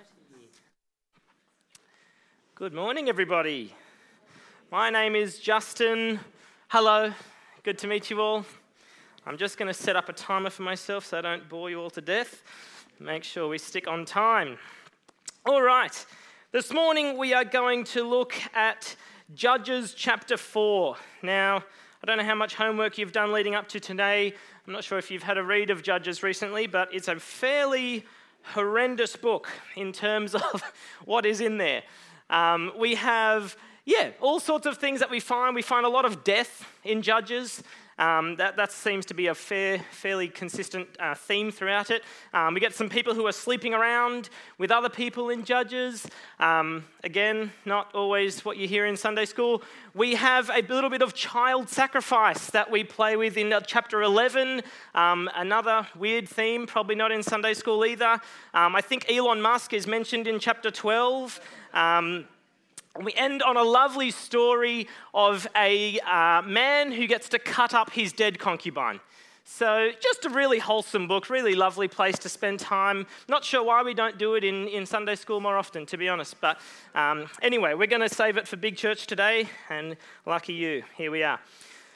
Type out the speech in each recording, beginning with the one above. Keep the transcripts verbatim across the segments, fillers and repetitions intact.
Good morning, everybody. My name is Justin. Hello, good to meet you all. I'm just going to set up a timer for myself so I don't bore you all to death. Make sure we stick on time. All right, this morning we are going to look at Judges chapter four. Now, I don't know how much homework you've done leading up to today. I'm not sure if you've had a read of Judges recently, but it's a fairly horrendous book in terms of what is in there. Um, we have, yeah, all sorts of things that we find. We find a lot of death in Judges. Um, that, that seems to be a fair, fairly consistent uh, theme throughout it. Um, we get some people who are sleeping around with other people in Judges. Um, again, not always what you hear in Sunday school. We have a little bit of child sacrifice that we play with in chapter eleven. Um, another weird theme, probably not in Sunday school either. Um, I think Elon Musk is mentioned in chapter twelve. Um, We end on a lovely story of a uh, man who gets to cut up his dead concubine. So just a really wholesome book, really lovely place to spend time. Not sure why we don't do it in, in Sunday school more often, to be honest. But um, anyway, we're going to save it for Big Church today, and lucky you, here we are.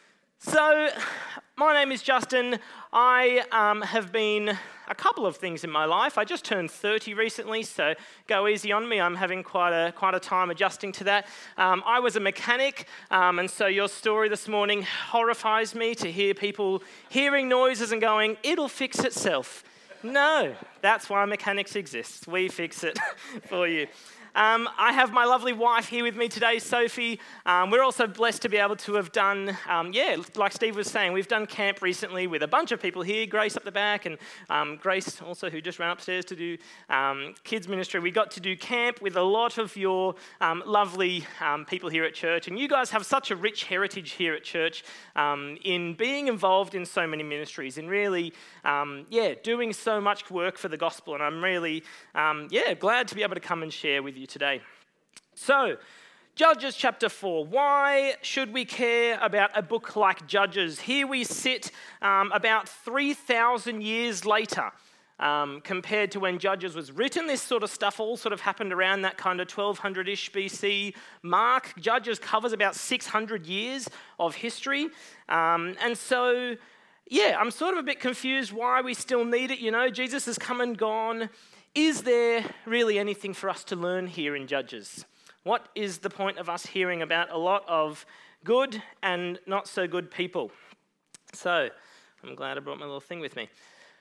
So, my name is Justin. I um, have been a couple of things in my life. I just turned thirty recently, so go easy on me. I'm having quite a quite a time adjusting to that. Um, I was a mechanic, um, and so your story this morning horrifies me to hear people hearing noises and going, "It'll fix itself." No, that's why mechanics exist. We fix it for you. Um, I have my lovely wife here with me today, Sophie. Um, we're also blessed to be able to have done, um, yeah, like Steve was saying, we've done camp recently with a bunch of people here, Grace up the back, and um, Grace also, who just ran upstairs to do um, kids ministry. We got to do camp with a lot of your um, lovely um, people here at church, and you guys have such a rich heritage here at church um, in being involved in so many ministries, and really, um, yeah, doing so much work for the gospel, and I'm really, um, yeah, glad to be able to come and share with you today. So, Judges chapter four. Why should we care about a book like Judges? Here we sit um, about three thousand years later um, compared to when Judges was written. This sort of stuff all sort of happened around that kind of twelve hundred-ish B C mark. Judges covers about six hundred years of history. Um, and so, yeah, I'm sort of a bit confused why we still need it. You know, Jesus has come and gone. Is there really anything for us to learn here in Judges? What is the point of us hearing about a lot of good and not so good people? So, I'm glad I brought my little thing with me.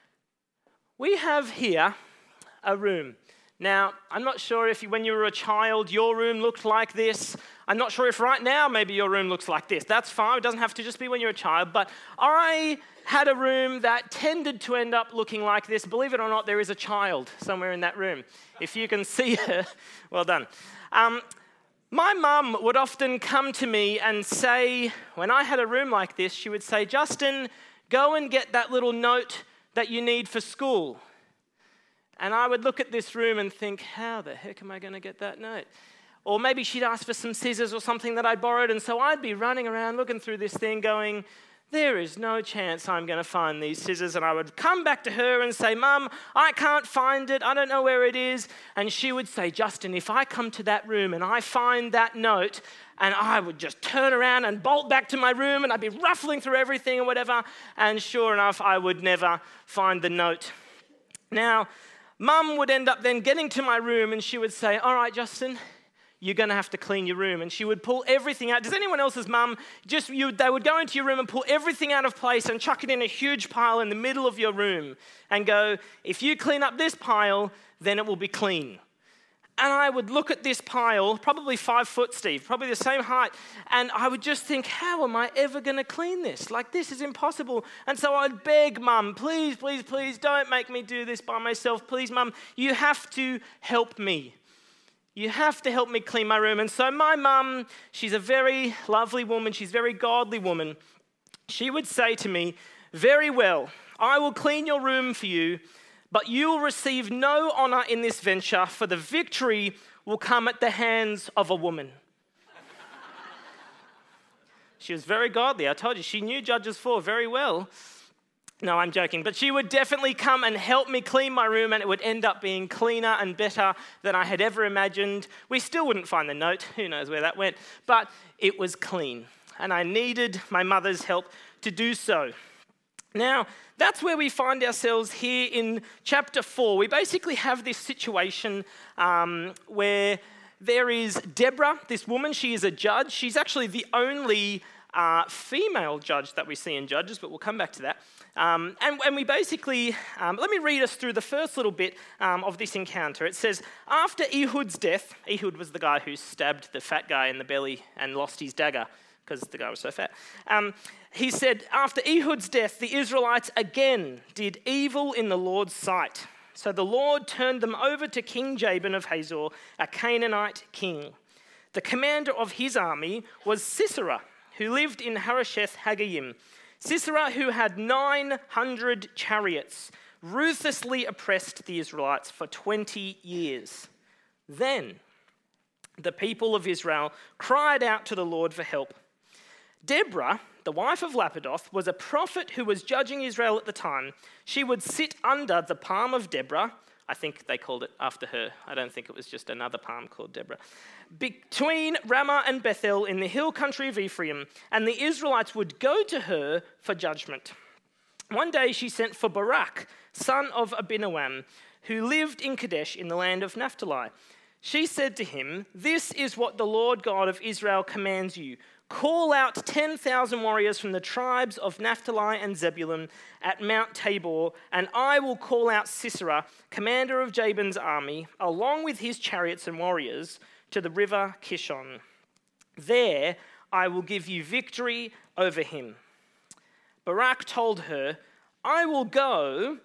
We have here a room. Now, I'm not sure if you, when you were a child, your room looked like this. I'm not sure if right now maybe your room looks like this. That's fine. It doesn't have to just be when you're a child. But I had a room that tended to end up looking like this. Believe it or not, there is a child somewhere in that room. If you can see her, well done. Um, my mum would often come to me and say, when I had a room like this, she would say, "Justin, go and get that little note that you need for school." And I would look at this room and think, how the heck am I going to get that note? Or maybe she'd ask for some scissors or something that I'd borrowed, and so I'd be running around looking through this thing going, there is no chance I'm going to find these scissors. And I would come back to her and say, "Mum, I can't find it. I don't know where it is." And she would say, "Justin, if I come to that room and I find that note," and I would just turn around and bolt back to my room, and I'd be ruffling through everything or whatever. And sure enough, I would never find the note. Now, Mum would end up then getting to my room, and she would say, "All right, Justin, you're going to have to clean your room." And she would pull everything out. Does anyone else's mum, just you, they would go into your room and pull everything out of place and chuck it in a huge pile in the middle of your room and go, "If you clean up this pile, then it will be clean." And I would look at this pile, probably five foot, Steve, probably the same height, and I would just think, how am I ever going to clean this? Like, this is impossible. And so I'd beg Mum, please, please, please, don't make me do this by myself. Please, Mum, you have to help me. You have to help me clean my room. And so my mum, she's a very lovely woman. She's a very godly woman. She would say to me, "Very well, I will clean your room for you, but you will receive no honor in this venture, for the victory will come at the hands of a woman." She was very godly. I told you, she knew Judges four very well. No, I'm joking. But she would definitely come and help me clean my room, and it would end up being cleaner and better than I had ever imagined. We still wouldn't find the note. Who knows where that went? But it was clean, and I needed my mother's help to do so. Now, that's where we find ourselves here in chapter four. We basically have this situation um, where there is Deborah, this woman. She is a judge. She's actually the only uh, female judge that we see in Judges, but we'll come back to that. Um, and, and we basically, um, let me read us through the first little bit um, of this encounter. It says, after Ehud's death, Ehud was the guy who stabbed the fat guy in the belly and lost his dagger because the guy was so fat. Um, he said, after Ehud's death, the Israelites again did evil in the Lord's sight. So the Lord turned them over to King Jabin of Hazor, a Canaanite king. The commander of his army was Sisera, who lived in Harosheth Haggayim. Sisera, who had nine hundred chariots, ruthlessly oppressed the Israelites for twenty years. Then the people of Israel cried out to the Lord for help. Deborah, the wife of Lapidoth, was a prophet who was judging Israel at the time. She would sit under the palm of Deborah. I think they called it after her. I don't think it was just another palm called Deborah. Between Ramah and Bethel in the hill country of Ephraim, and the Israelites would go to her for judgment. One day she sent for Barak, son of Abinoam, who lived in Kadesh in the land of Naphtali. She said to him, "This is what the Lord God of Israel commands you. Call out ten thousand warriors from the tribes of Naphtali and Zebulun at Mount Tabor, and I will call out Sisera, commander of Jabin's army, along with his chariots and warriors, to the river Kishon. There I will give you victory over him." Barak told her, "I will go,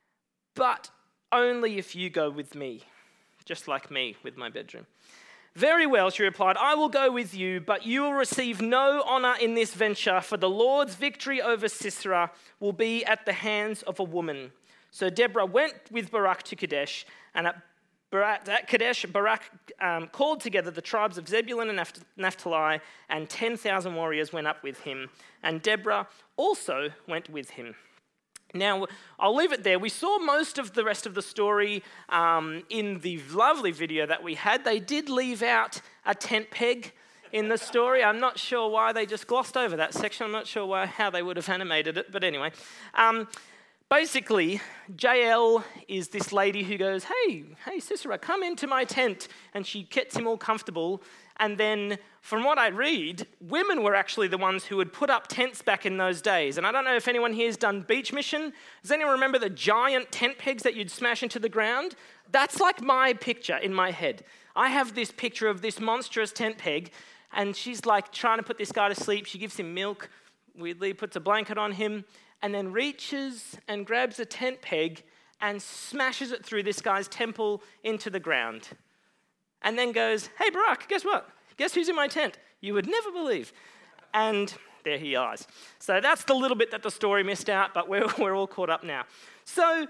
but only if you go with me," just like me with my bedroom. "Very well," she replied, "I will go with you, but you will receive no honor in this venture, for the Lord's victory over Sisera will be at the hands of a woman." So Deborah went with Barak to Kadesh, and at, Barak, at Kadesh, Barak um, called together the tribes of Zebulun and Naphtali, and ten thousand warriors went up with him, and Deborah also went with him. Now, I'll leave it there. We saw most of the rest of the story um, in the lovely video that we had. They did leave out a tent peg in the story. I'm not sure why they just glossed over that section. I'm not sure why, how they would have animated it, but anyway. Um, basically, Jael is this lady who goes, hey, hey, Sisera, come into my tent. And she gets him all comfortable. And then, from what I read, women were actually the ones who would put up tents back in those days. And I don't know if anyone here has done beach mission. Does anyone remember the giant tent pegs that you'd smash into the ground? That's like my picture in my head. I have this picture of this monstrous tent peg, and she's like trying to put this guy to sleep. She gives him milk, weirdly puts a blanket on him, and then reaches and grabs a tent peg and smashes it through this guy's temple into the ground. And then goes, "Hey, Barak, guess what? Guess who's in my tent? You would never believe." And there he lies. So that's the little bit that the story missed out, but we're, we're all caught up now. So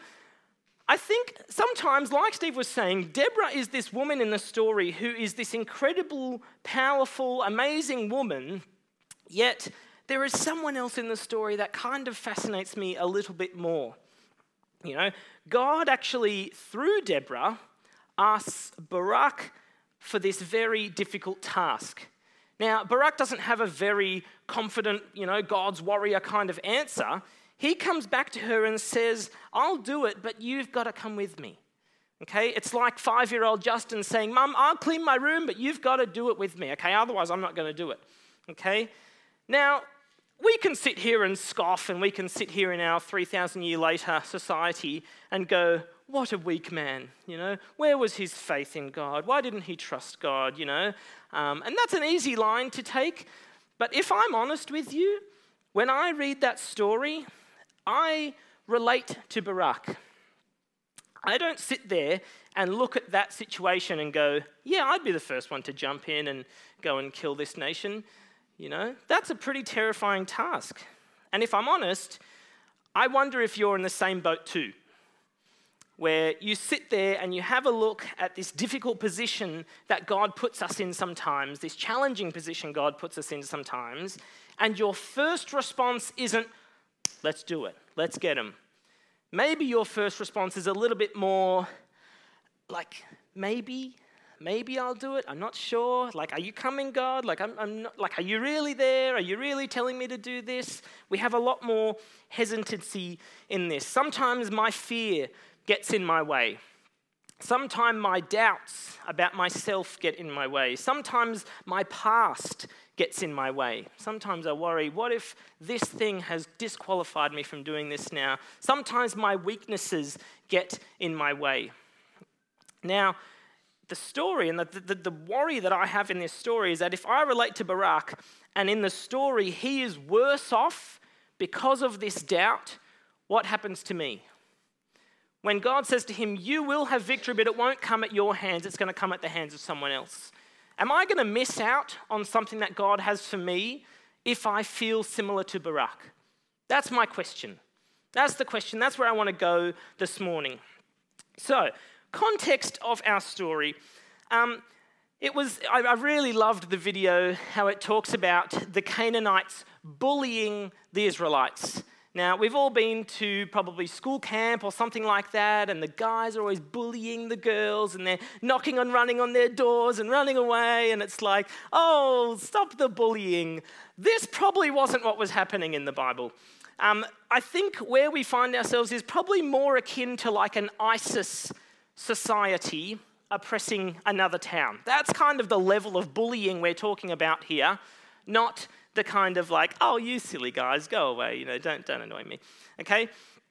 I think sometimes, like Steve was saying, Deborah is this woman in the story who is this incredible, powerful, amazing woman, yet there is someone else in the story that kind of fascinates me a little bit more. You know, God actually, through Deborah, asks Barak for this very difficult task. Now, Barak doesn't have a very confident, you know, God's warrior kind of answer. He comes back to her and says, "I'll do it, but you've got to come with me." Okay? It's like five-year-old Justin saying, "Mum, I'll clean my room, but you've got to do it with me, okay? Otherwise, I'm not going to do it." Okay? Now, we can sit here and scoff, and we can sit here in our three thousand year later society and go, "What a weak man, you know? Where was his faith in God? Why didn't he trust God, you know?" Um, and that's an easy line to take. But if I'm honest with you, when I read that story, I relate to Barak. I don't sit there and look at that situation and go, "Yeah, I'd be the first one to jump in and go and kill this nation." You know, that's a pretty terrifying task. And if I'm honest, I wonder if you're in the same boat too, where you sit there and you have a look at this difficult position that God puts us in sometimes, this challenging position God puts us in sometimes, and your first response isn't, let's do it. Let's get them. Maybe your first response is a little bit more like, maybe, maybe I'll do it. I'm not sure. Like, are you coming, God? Like, I'm, I'm not, like, are you really there? Are you really telling me to do this? We have a lot more hesitancy in this. Sometimes my fear gets in my way. Sometimes my doubts about myself get in my way. Sometimes my past gets in my way. Sometimes I worry, what if this thing has disqualified me from doing this now? Sometimes my weaknesses get in my way. Now, the story and the, the, the worry that I have in this story is that if I relate to Barak, and in the story he is worse off because of this doubt, what happens to me? When God says to him, you will have victory, but it won't come at your hands, it's going to come at the hands of someone else. Am I going to miss out on something that God has for me if I feel similar to Barak? That's my question. That's the question. That's where I want to go this morning. So, context of our story. Um, it was, I, I really loved the video, how it talks about the Canaanites bullying the Israelites. Now, we've all been to probably school camp or something like that, and the guys are always bullying the girls, and they're knocking and running on their doors and running away, and it's like, oh, stop the bullying. This probably wasn't what was happening in the Bible. Um, I think where we find ourselves is probably more akin to like an ISIS society oppressing another town. That's kind of the level of bullying we're talking about here, not the kind of like, oh, you silly guys, go away, you know, don't, don't annoy me, okay?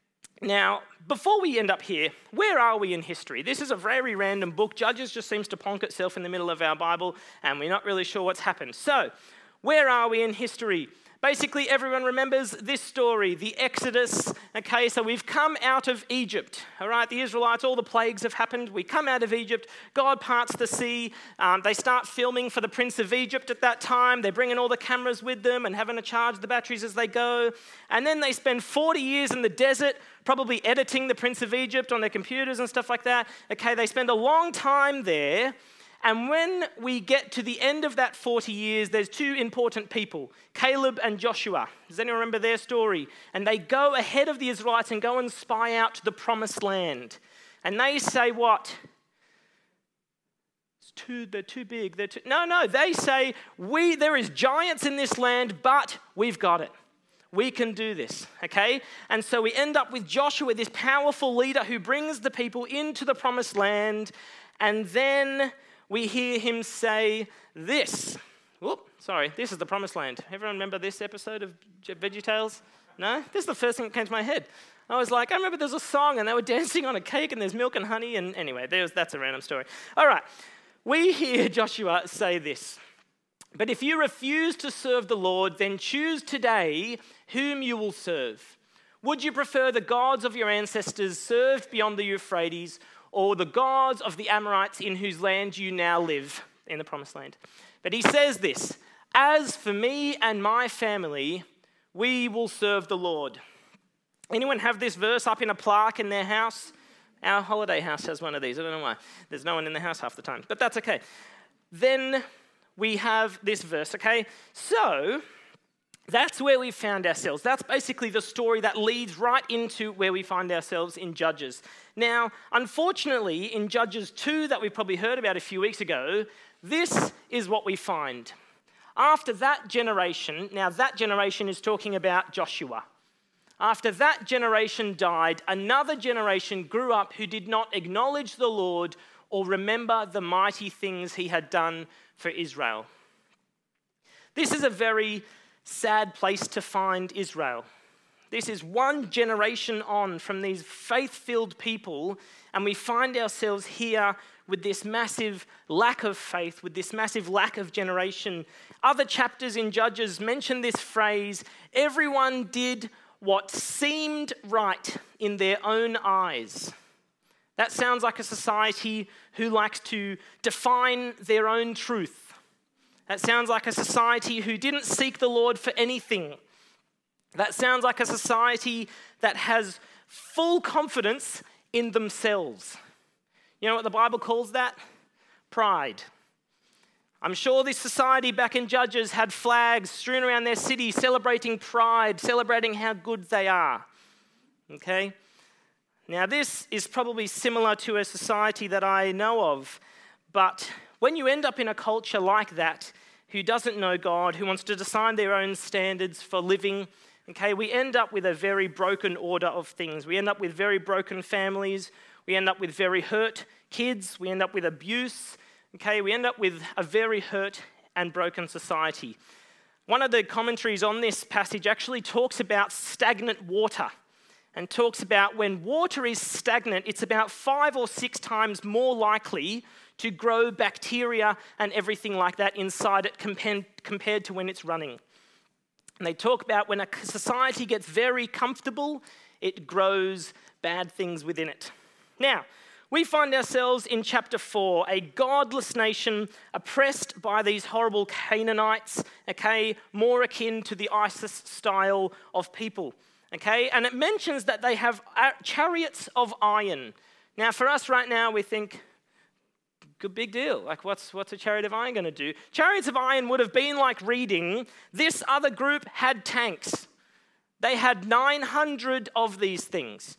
Now, before we end up here, where are we in history? This is a very random book. Judges just seems to plonk itself in the middle of our Bible, and we're not really sure what's happened. So, where are we in history? Basically, everyone remembers this story, the Exodus. Okay, so we've come out of Egypt, all right? The Israelites, all the plagues have happened. We come out of Egypt. God parts the sea. Um, they start filming for the Prince of Egypt at that time. They're bringing all the cameras with them and having to charge the batteries as they go. And then they spend forty years in the desert, probably editing the Prince of Egypt on their computers and stuff like that. Okay, they spend a long time there. And when we get to the end of that forty years, there's two important people, Caleb and Joshua. Does anyone remember their story? And they go ahead of the Israelites and go and spy out the promised land. And they say what? It's too, they're too big. They're too... No, no, they say, we there is giants in this land, but we've got it. We can do this, okay? And so we end up with Joshua, this powerful leader who brings the people into the promised land. And then we hear him say this. Whoop, sorry, this is the promised land. Everyone remember this episode of VeggieTales? No? This is the first thing that came to my head. I was like, I remember there's a song and they were dancing on a cake and there's milk and honey. And anyway, there's, that's a random story. All right, we hear Joshua say this. But if you refuse to serve the Lord, then choose today whom you will serve. Would you prefer the gods of your ancestors served beyond the Euphrates, or the gods of the Amorites in whose land you now live, in the promised land? But he says this, as for me and my family, we will serve the Lord. Anyone have this verse up in a plaque in their house? Our holiday house has one of these. I don't know why. There's no one in the house half the time, but that's okay. Then we have this verse, okay? So that's where we found ourselves. That's basically the story that leads right into where we find ourselves in Judges. Now, unfortunately, in Judges two that we probably heard about a few weeks ago, this is what we find. After that generation, now that generation is talking about Joshua. After that generation died, another generation grew up who did not acknowledge the Lord or remember the mighty things he had done for Israel. This is a very sad place to find Israel. This is one generation on from these faith-filled people, and we find ourselves here with this massive lack of faith, with this massive lack of generation. Other chapters in Judges mention this phrase, everyone did what seemed right in their own eyes. That sounds like a society who likes to define their own truth. That sounds like a society who didn't seek the Lord for anything. That sounds like a society that has full confidence in themselves. You know what the Bible calls that? Pride. I'm sure this society back in Judges had flags strewn around their city celebrating pride, celebrating how good they are. Okay? Now, this is probably similar to a society that I know of, but when you end up in a culture like that, who doesn't know God, who wants to decide their own standards for living, okay, we end up with a very broken order of things. We end up with very broken families. We end up with very hurt kids. We end up with abuse. Okay, we end up with a very hurt and broken society. One of the commentaries on this passage actually talks about stagnant water and talks about when water is stagnant, it's about five or six times more likely to grow bacteria and everything like that inside it compared, compared to when it's running. And they talk about when a society gets very comfortable, it grows bad things within it. Now, we find ourselves in chapter four, a godless nation oppressed by these horrible Canaanites, okay, more akin to the ISIS style of people, okay? And it mentions that they have chariots of iron. Now, for us right now, we think, good big deal. Like, what's, what's a chariot of iron going to do? Chariots of iron would have been like reading, this other group had tanks. They had nine hundred of these things.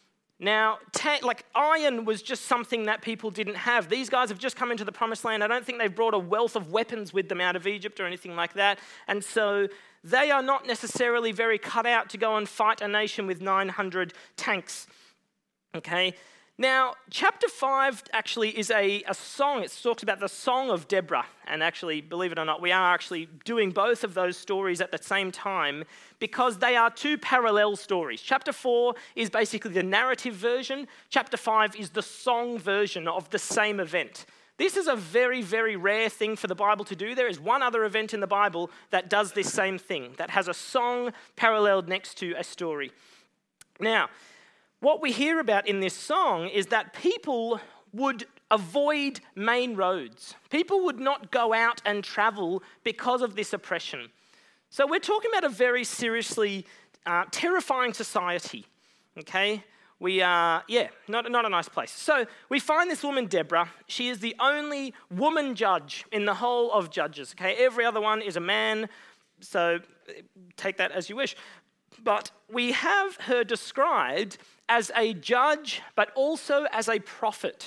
Now, ta- like iron was just something that people didn't have. These guys have just come into the promised land. I don't think they've brought a wealth of weapons with them out of Egypt or anything like that. And so they are not necessarily very cut out to go and fight a nation with nine hundred tanks. Okay? Now, chapter five actually is a, a song. It talks about the Song of Deborah. And actually, believe it or not, we are actually doing both of those stories at the same time because they are two parallel stories. Chapter four is basically the narrative version. Chapter five is the song version of the same event. This is a very, very rare thing for the Bible to do. There is one other event in the Bible that does this same thing, that has a song paralleled next to a story. Now, what we hear about in this song is that people would avoid main roads. People would not go out and travel because of this oppression. So we're talking about a very seriously uh, terrifying society, okay? We are, yeah, not, not a nice place. So we find this woman, Deborah. She is the only woman judge in the whole of Judges, okay? Every other one is a man, so take that as you wish. But we have her described as a judge, but also as a prophet.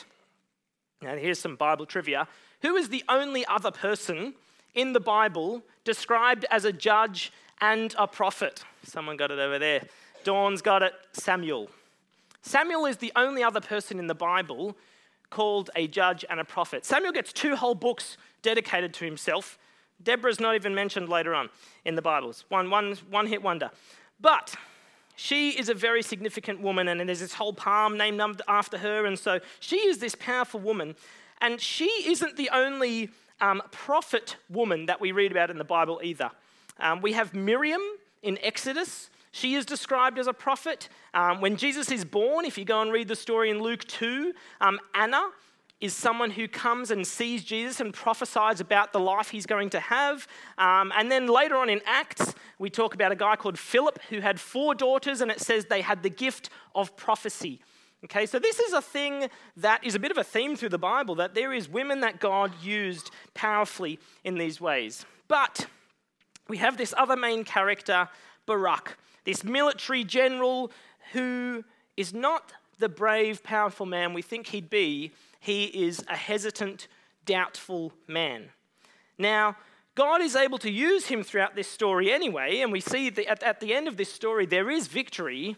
Now, here's some Bible trivia. Who is the only other person in the Bible described as a judge and a prophet? Someone got it over there. Dawn's got it. Samuel. Samuel is the only other person in the Bible called a judge and a prophet. Samuel gets two whole books dedicated to himself. Deborah's not even mentioned later on in the Bibles. One, one, one hit wonder. But she is a very significant woman, and there's this whole palm named after her, and so she is this powerful woman. And she isn't the only um, prophet woman that we read about in the Bible either. Um, we have Miriam in Exodus. She is described as a prophet. Um, when Jesus is born, if you go and read the story in Luke two, um, Anna is someone who comes and sees Jesus and prophesies about the life he's going to have. Um, and then later on in Acts, we talk about a guy called Philip who had four daughters, and it says they had the gift of prophecy. Okay, so this is a thing that is a bit of a theme through the Bible, that there is women that God used powerfully in these ways. But we have this other main character, Barak, this military general who is not the brave, powerful man we think he'd be. He is a hesitant, doubtful man. Now, God is able to use him throughout this story anyway, and we see that at, at the end of this story there is victory,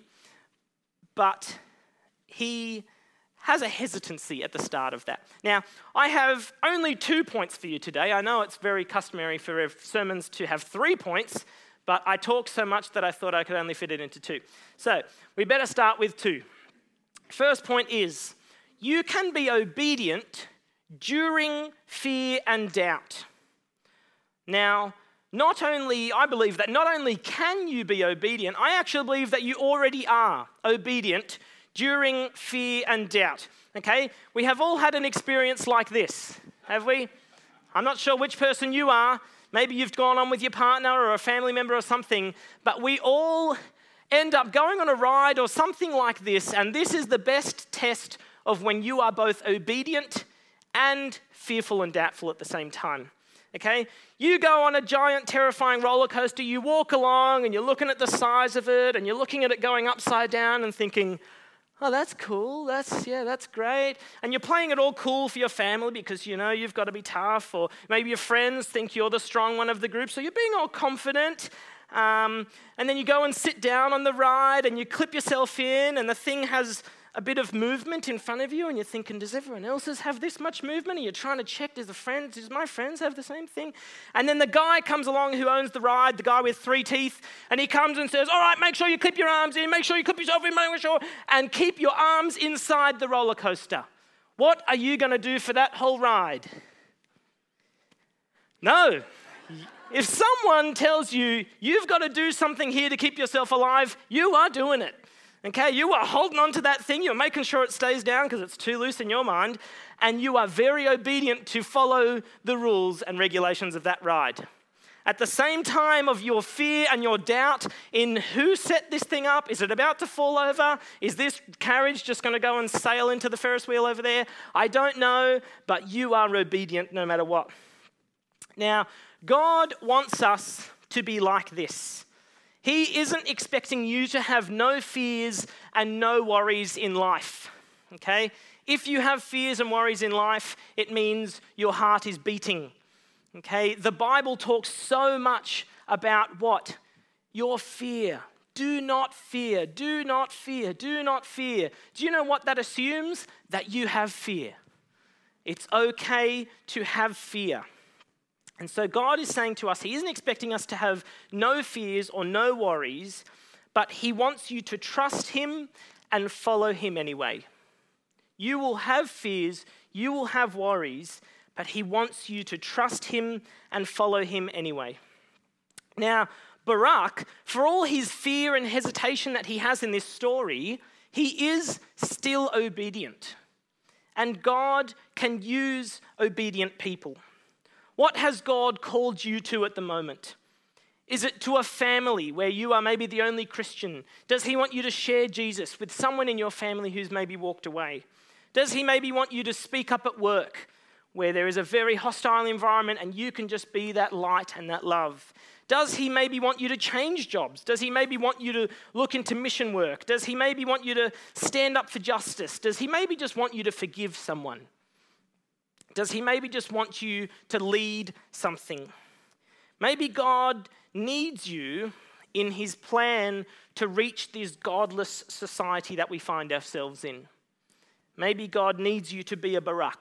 but he has a hesitancy at the start of that. Now, I have only two points for you today. I know it's very customary for sermons to have three points, but I talk so much that I thought I could only fit it into two. So, we better start with two. First point is, you can be obedient during fear and doubt. Now, not only, I believe that not only can you be obedient, I actually believe that you already are obedient during fear and doubt. Okay? We have all had an experience like this, have we? I'm not sure which person you are. Maybe you've gone on with your partner or a family member or something, but we all end up going on a ride or something like this, and this is the best test of when you are both obedient and fearful and doubtful at the same time. Okay? You go on a giant, terrifying roller coaster, you walk along and you're looking at the size of it and you're looking at it going upside down and thinking, oh, that's cool, that's, yeah, that's great. And you're playing it all cool for your family because, you know, you've got to be tough, or maybe your friends think you're the strong one of the group, so you're being all confident. Um, and then you go and sit down on the ride and you clip yourself in and the thing has a bit of movement in front of you and you're thinking, does everyone else's have this much movement? And you're trying to check, does the friends, does my friends have the same thing? And then the guy comes along who owns the ride, the guy with three teeth, and he comes and says, all right, make sure you clip your arms in, make sure you clip yourself in, make sure, and keep your arms inside the roller coaster. What are you going to do for that whole ride? No. If someone tells you, you've got to do something here to keep yourself alive, you are doing it. Okay, you are holding on to that thing, you're making sure it stays down because it's too loose in your mind, and you are very obedient to follow the rules and regulations of that ride. At the same time of your fear and your doubt in who set this thing up, is it about to fall over? Is this carriage just going to go and sail into the Ferris wheel over there? I don't know, but you are obedient no matter what. Now, God wants us to be like this. He isn't expecting you to have no fears and no worries in life, okay? If you have fears and worries in life, it means your heart is beating, okay? The Bible talks so much about what? Your fear. Do not fear, do not fear, do not fear. Do you know what that assumes? That you have fear. It's okay to have fear. And so God is saying to us, he isn't expecting us to have no fears or no worries, but he wants you to trust him and follow him anyway. You will have fears, you will have worries, but he wants you to trust him and follow him anyway. Now, Barak, for all his fear and hesitation that he has in this story, he is still obedient. And God can use obedient people. What has God called you to at the moment? Is it to a family where you are maybe the only Christian? Does he want you to share Jesus with someone in your family who's maybe walked away? Does he maybe want you to speak up at work where there is a very hostile environment and you can just be that light and that love? Does he maybe want you to change jobs? Does he maybe want you to look into mission work? Does he maybe want you to stand up for justice? Does he maybe just want you to forgive someone? Does he maybe just want you to lead something? Maybe God needs you in his plan to reach this godless society that we find ourselves in. Maybe God needs you to be a Barak.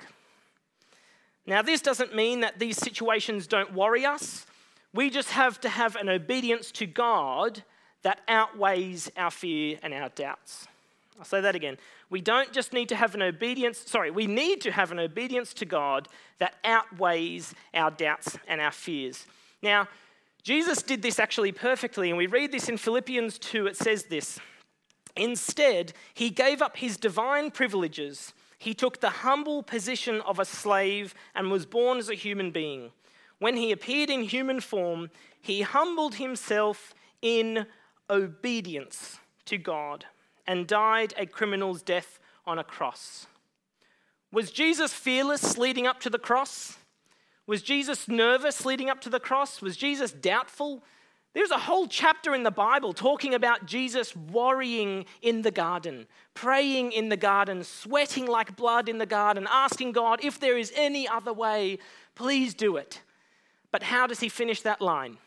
Now, this doesn't mean that these situations don't worry us. We just have to have an obedience to God that outweighs our fear and our doubts. I'll say that again. We don't just need to have an obedience, sorry, we need to have an obedience to God that outweighs our doubts and our fears. Now, Jesus did this actually perfectly, and we read this in Philippians two. It says this: instead, he gave up his divine privileges. He took the humble position of a slave and was born as a human being. When he appeared in human form, he humbled himself in obedience to God and died a criminal's death on a cross. Was Jesus fearless leading up to the cross? Was Jesus nervous leading up to the cross? Was Jesus doubtful? There's a whole chapter in the Bible talking about Jesus worrying in the garden, praying in the garden, sweating like blood in the garden, asking God, if there is any other way, please do it. But how does he finish that line?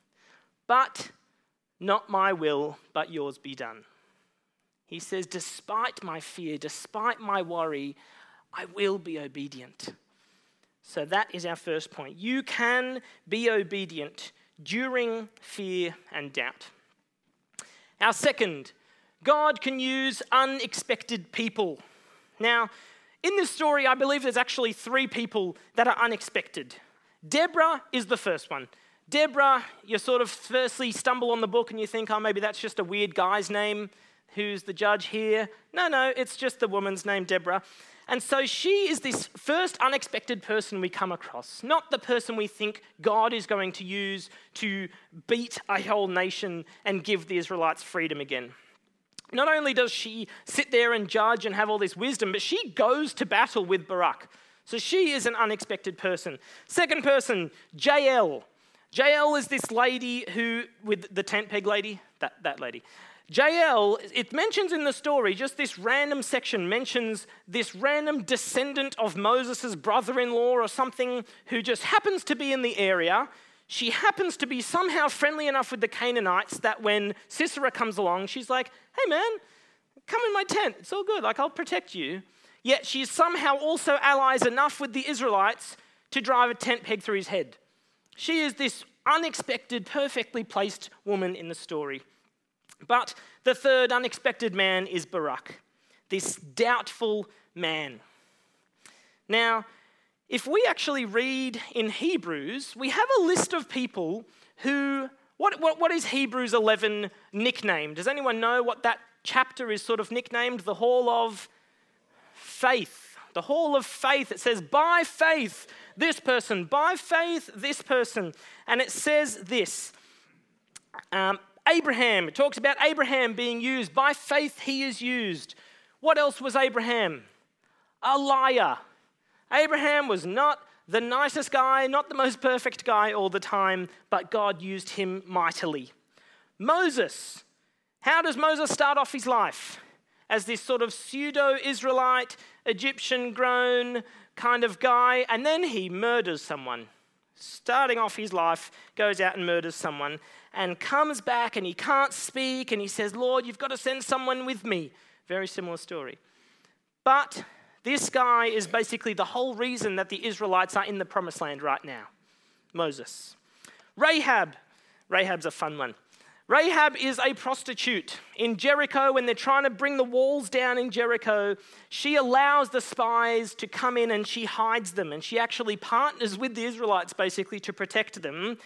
But not my will, but yours be done. He says, despite my fear, despite my worry, I will be obedient. So that is our first point. You can be obedient during fear and doubt. Our second, God can use unexpected people. Now, in this story, I believe there's actually three people that are unexpected. Deborah is the first one. Deborah, you sort of firstly stumble on the book and you think, oh, maybe that's just a weird guy's name. Who's the judge here? No, no, it's just the woman's name, Deborah. And so she is this first unexpected person we come across, not the person we think God is going to use to beat a whole nation and give the Israelites freedom again. Not only does she sit there and judge and have all this wisdom, but she goes to battle with Barak. So she is an unexpected person. Second person, Jael. Jael is this lady who, with the tent peg lady, that, that lady. Jael, it mentions in the story, just this random section mentions this random descendant of Moses' brother-in-law or something who just happens to be in the area. She happens to be somehow friendly enough with the Canaanites that when Sisera comes along, she's like, hey man, come in my tent, it's all good, like I'll protect you. Yet she somehow also allies enough with the Israelites to drive a tent peg through his head. She is this unexpected, perfectly placed woman in the story. But the third unexpected man is Barak, this doubtful man. Now, if we actually read in Hebrews, we have a list of people who, what, what, what is Hebrews eleven nicknamed? Does anyone know what that chapter is sort of nicknamed? The Hall of Faith. The Hall of Faith. It says, by faith, this person. By faith, this person. And it says this. Um, Abraham. It talks about Abraham being used. By faith, he is used. What else was Abraham? A liar. Abraham was not the nicest guy, not the most perfect guy all the time, but God used him mightily. Moses. How does Moses start off his life? As this sort of pseudo-Israelite, Egyptian-grown kind of guy, and then he murders someone. Starting off his life, goes out and murders someone, and comes back and he can't speak, and he says, Lord, you've got to send someone with me. Very similar story. But this guy is basically the whole reason that the Israelites are in the promised land right now. Moses. Rahab. Rahab's a fun one. Rahab is a prostitute. In Jericho, when they're trying to bring the walls down in Jericho, she allows the spies to come in and she hides them. And she actually partners with the Israelites, basically, to protect them.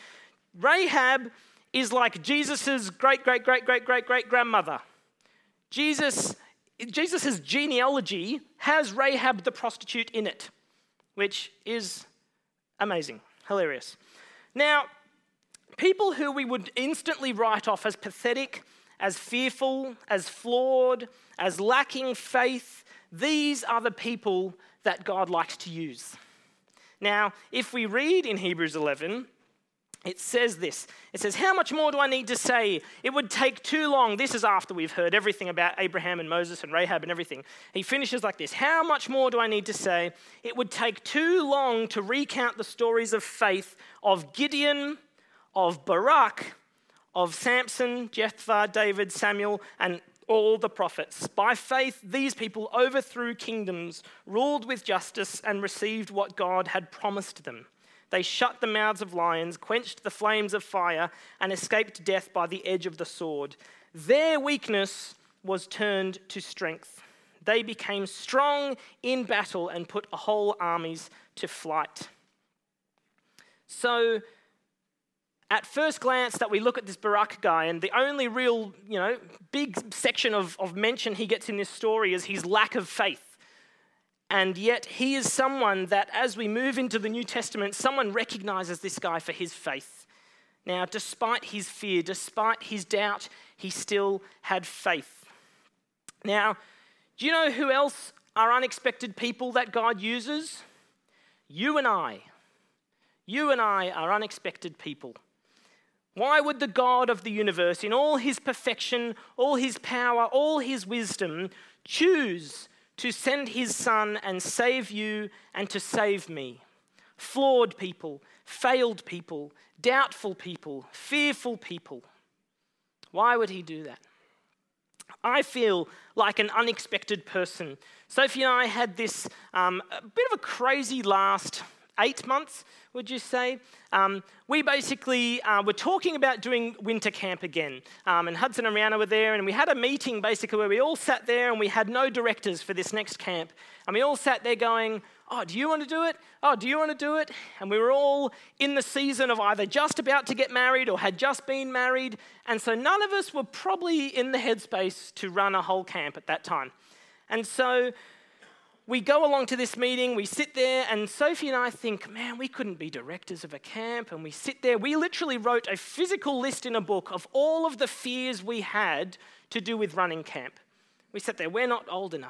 Rahab is like Jesus' great, great, great, great, great, great grandmother. Jesus, Jesus' genealogy has Rahab the prostitute in it, which is amazing, hilarious. Now, people who we would instantly write off as pathetic, as fearful, as flawed, as lacking faith, these are the people that God likes to use. Now, if we read in Hebrews eleven, it says this. It says, how much more do I need to say? It would take too long. This is after we've heard everything about Abraham and Moses and Rahab and everything. He finishes like this. How much more do I need to say? It would take too long to recount the stories of faith of Gideon, of Barak, of Samson, Jephthah, David, Samuel, and all the prophets. By faith, these people overthrew kingdoms, ruled with justice, and received what God had promised them. They shut the mouths of lions, quenched the flames of fire, and escaped death by the edge of the sword. Their weakness was turned to strength. They became strong in battle and put whole armies to flight. So, at first glance that we look at this Barak guy, and the only real, you know, big section of, of mention he gets in this story is his lack of faith. And yet he is someone that as we move into the New Testament, someone recognizes this guy for his faith. Now, despite his fear, despite his doubt, he still had faith. Now, do you know who else are unexpected people that God uses? You and I. You and I are unexpected people. Why would the God of the universe, in all his perfection, all his power, all his wisdom, choose to send his son and save you and to save me? Flawed people, failed people, doubtful people, fearful people. Why would he do that? I feel like an unexpected person. Sophie and I had this um, a bit of a crazy last eight months, would you say? Um, we basically uh, were talking about doing winter camp again. Um, and Hudson and Rihanna were there, and we had a meeting basically where we all sat there and we had no directors for this next camp. And we all sat there going, oh, do you want to do it? Oh, do you want to do it? And we were all in the season of either just about to get married or had just been married. And so none of us were probably in the headspace to run a whole camp at that time. And so we go along to this meeting, we sit there, and Sophie and I think, man, we couldn't be directors of a camp. And we sit there, we literally wrote a physical list in a book of all of the fears we had to do with running camp. We sat there, we're not old enough.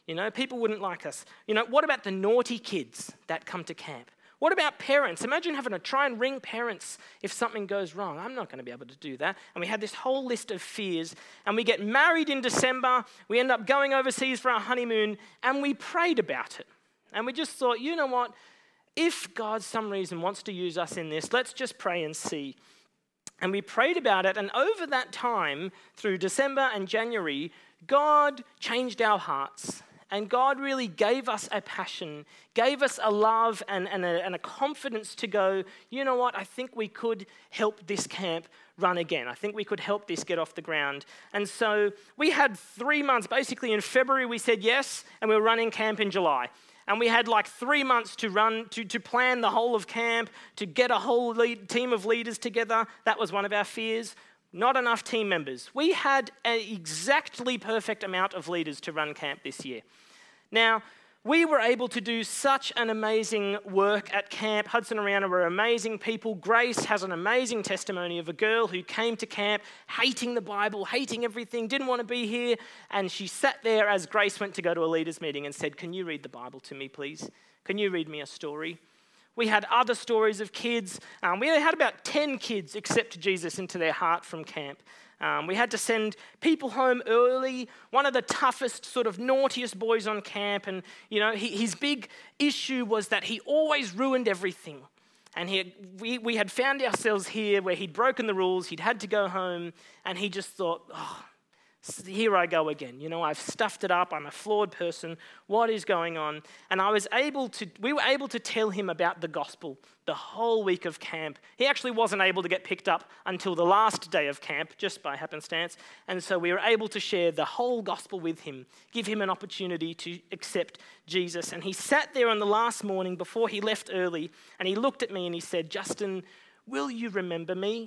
You know, people wouldn't like us. You know, what about the naughty kids that come to camp? What about parents? Imagine having to try and ring parents if something goes wrong. I'm not going to be able to do that. And we had this whole list of fears. And we get married in December. We end up going overseas for our honeymoon. And we prayed about it. And we just thought, you know what? If God, some reason, wants to use us in this, let's just pray and see. And we prayed about it. And over that time, through December and January, God changed our hearts. And God really gave us a passion, gave us a love and, and, a, and a confidence to go, you know what, I think we could help this camp run again. I think we could help this get off the ground. And so we had three months. Basically in February we said yes, and we were running camp in July. And we had like three months to run, to, to plan the whole of camp, to get a whole lead, team of leaders together. That was one of our fears. Not enough team members. We had an exactly perfect amount of leaders to run camp this year. Now, we were able to do such an amazing work at camp. Hudson and Rihanna were amazing people. Grace has an amazing testimony of a girl who came to camp hating the Bible, hating everything, didn't want to be here. And she sat there as Grace went to go to a leaders' meeting and said, can you read the Bible to me, please? Can you read me a story? We had other stories of kids. Um, we had about ten kids accept Jesus into their heart from camp. Um, we had to send people home early. One of the toughest, sort of naughtiest boys on camp, and you know, he, his big issue was that he always ruined everything. And he, we, we had found ourselves here where he'd broken the rules, he'd had to go home, and he just thought, oh, here I go again. You know, I've stuffed it up. I'm a flawed person. What is going on? And I was able to, we were able to tell him about the gospel the whole week of camp. He actually wasn't able to get picked up until the last day of camp, just by happenstance. And so we were able to share the whole gospel with him, give him an opportunity to accept Jesus. And he sat there on the last morning before he left early, and he looked at me and he said, Justin, will you remember me?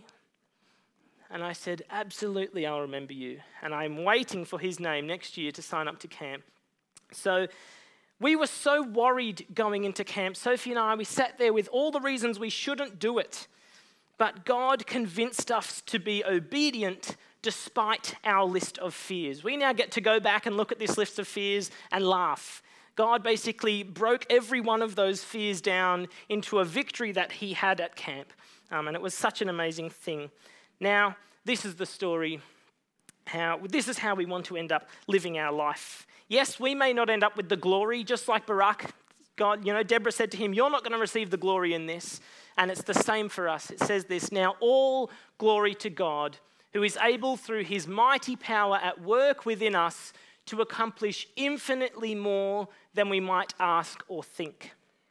And I said, absolutely, I'll remember you. And I'm waiting for his name next year to sign up to camp. So we were so worried going into camp. Sophie and I, we sat there with all the reasons we shouldn't do it. But God convinced us to be obedient despite our list of fears. We now get to go back and look at this list of fears and laugh. God basically broke every one of those fears down into a victory that he had at camp. Um, and it was such an amazing thing. Now, this is the story. How this is how we want to end up living our life. Yes, we may not end up with the glory, just like Barak. God, you know, Deborah said to him, you're not going to receive the glory in this. And it's the same for us. It says this, now all glory to God, who is able through his mighty power at work within us to accomplish infinitely more than we might ask or think.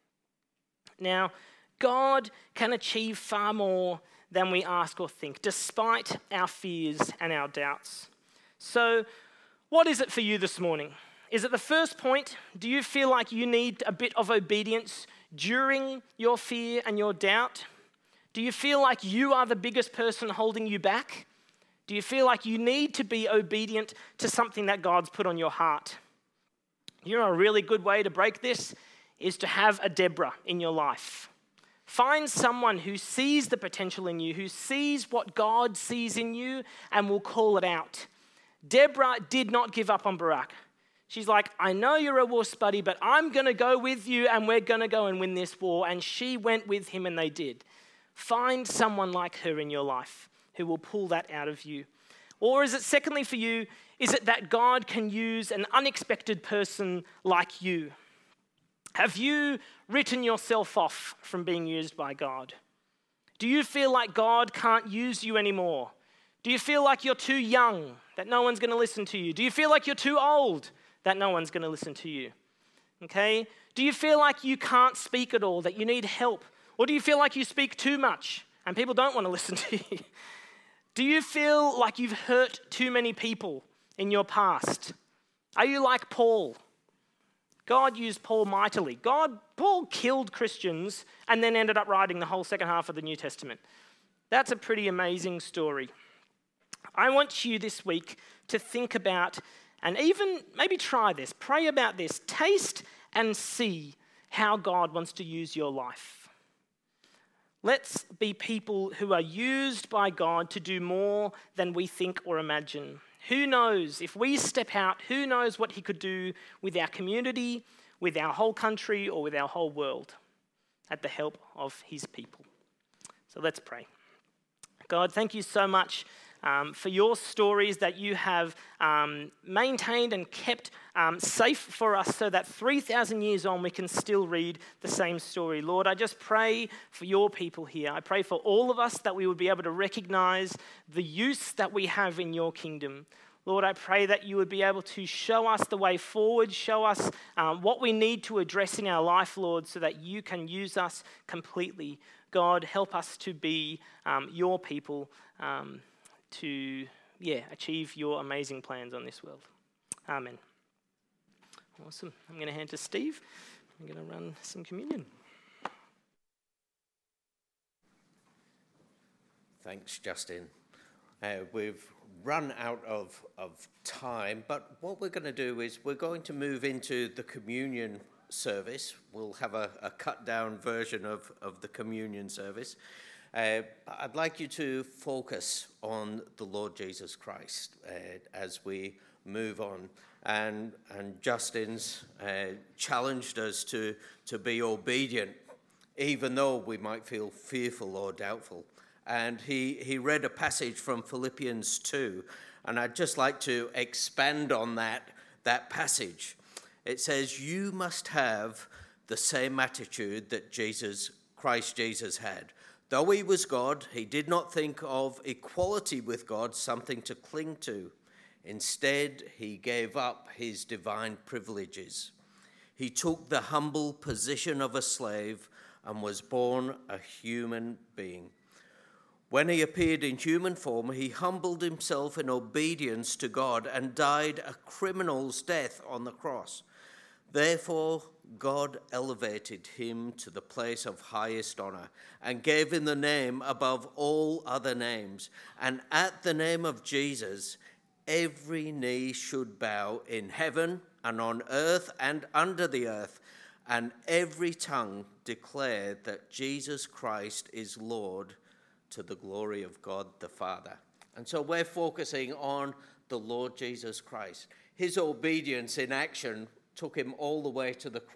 Now, God can achieve far more than we ask or think, despite our fears and our doubts. So, what is it for you this morning? Is it the first point? Do you feel like you need a bit of obedience during your fear and your doubt? Do you feel like you are the biggest person holding you back? Do you feel like you need to be obedient to something that God's put on your heart? You know, a really good way to break this is to have a Deborah in your life. Find someone who sees the potential in you, who sees what God sees in you and will call it out. Deborah did not give up on Barak. She's like, I know you're a war buddy, but I'm going to go with you and we're going to go and win this war. And she went with him and they did. Find someone like her in your life who will pull that out of you. Or is it secondly for you, is it that God can use an unexpected person like you? Have you written yourself off from being used by God? Do you feel like God can't use you anymore? Do you feel like you're too young, that no one's going to listen to you? Do you feel like you're too old, that no one's going to listen to you? Okay? Do you feel like you can't speak at all, that you need help? Or do you feel like you speak too much and people don't want to listen to you? Do you feel like you've hurt too many people in your past? Are you like Paul? God used Paul mightily. God, Paul killed Christians and then ended up writing the whole second half of the New Testament. That's a pretty amazing story. I want you this week to think about, and even maybe try this, pray about this, taste and see how God wants to use your life. Let's be people who are used by God to do more than we think or imagine, Who knows, if we step out, who knows what he could do with our community, with our whole country, or with our whole world at the help of his people. So let's pray. God, thank you so much um, for your stories that you have um, maintained and kept um, safe for us so that three thousand years on we can still read the same story. Lord, I just pray for your people here. I pray for all of us that we would be able to recognize the use that we have in your kingdom. Lord, I pray that you would be able to show us the way forward, show us um, what we need to address in our life, Lord, so that you can use us completely. God, help us to be um, your people, um, to yeah, achieve your amazing plans on this world. Amen. Awesome. I'm going to hand to Steve. I'm going to run some communion. Thanks, Justin. Uh, we've run out of, of time, but what we're going to do is we're going to move into the communion service. We'll have a, a cut-down version of, of the communion service. Uh, I'd like you to focus on the Lord Jesus Christ uh, as we move on. And, and Justin's uh, challenged us to, to be obedient, even though we might feel fearful or doubtful. And he, he read a passage from Philippians two, and I'd just like to expand on that, that passage. It says, you must have the same attitude that Jesus, Christ Jesus had. Though he was God, he did not think of equality with God something to cling to. Instead, he gave up his divine privileges. He took the humble position of a slave and was born a human being. When he appeared in human form, he humbled himself in obedience to God and died a criminal's death on the cross. Therefore, God elevated him to the place of highest honor and gave him the name above all other names. And at the name of Jesus, every knee should bow in heaven and on earth and under the earth, and every tongue declare that Jesus Christ is Lord, to the glory of God the Father. And so we're focusing on the Lord Jesus Christ. His obedience in action took him all the way to the cross.